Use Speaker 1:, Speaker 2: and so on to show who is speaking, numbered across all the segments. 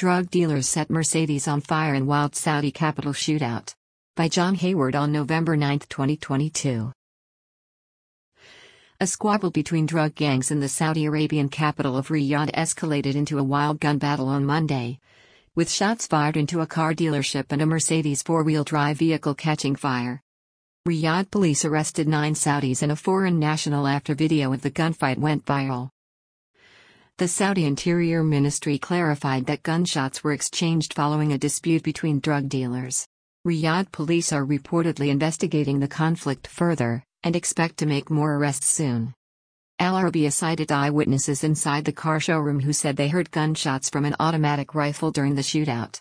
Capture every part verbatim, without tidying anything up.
Speaker 1: Drug dealers set Mercedes on fire in wild Saudi capital shootout. By John Hayward on November ninth, twenty twenty-two. A squabble between drug gangs in the Saudi Arabian capital of Riyadh escalated into a wild gun battle on Monday, with shots fired into a car dealership and a Mercedes four-wheel drive vehicle catching fire. Riyadh police arrested nine Saudis and a foreign national after video of the gunfight went viral. The Saudi Interior Ministry clarified that gunshots were exchanged following a dispute between drug dealers. Riyadh police are reportedly investigating the conflict further, and expect to make more arrests soon. Al Arabiya cited eyewitnesses inside the car showroom who said they heard gunshots from an automatic rifle during the shootout.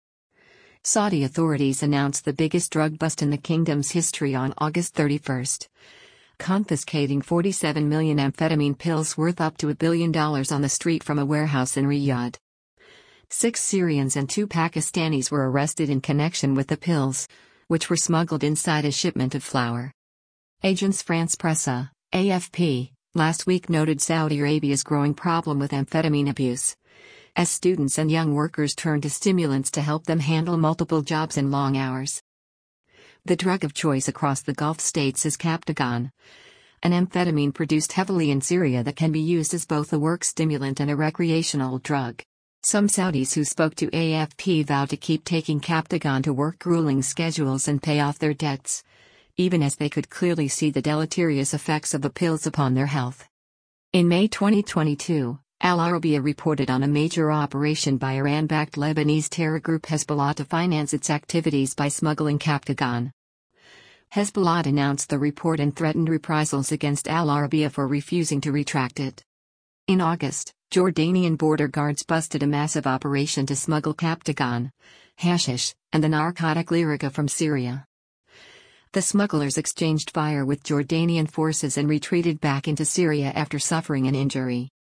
Speaker 1: Saudi authorities announced the biggest drug bust in the kingdom's history on August thirty-first. Confiscating forty-seven million amphetamine pills worth up to a billion dollars on the street from a warehouse in Riyadh. Six Syrians and two Pakistanis were arrested in connection with the pills, which were smuggled inside a shipment of flour. Agence France Presse, A F P, last week noted Saudi Arabia's growing problem with amphetamine abuse, as students and young workers turn to stimulants to help them handle multiple jobs and long hours. The drug of choice across the Gulf states is Captagon, an amphetamine produced heavily in Syria that can be used as both a work stimulant and a recreational drug. Some Saudis who spoke to A F P vowed to keep taking Captagon to work grueling schedules and pay off their debts, even as they could clearly see the deleterious effects of the pills upon their health. In May twenty twenty-two, Al Arabiya reported on a major operation by Iran-backed Lebanese terror group Hezbollah to finance its activities by smuggling Captagon. Hezbollah announced the report and threatened reprisals against Al Arabiya for refusing to retract it. In August, Jordanian border guards busted a massive operation to smuggle Captagon, hashish, and the narcotic Lyrica from Syria. The smugglers exchanged fire with Jordanian forces and retreated back into Syria after suffering an injury.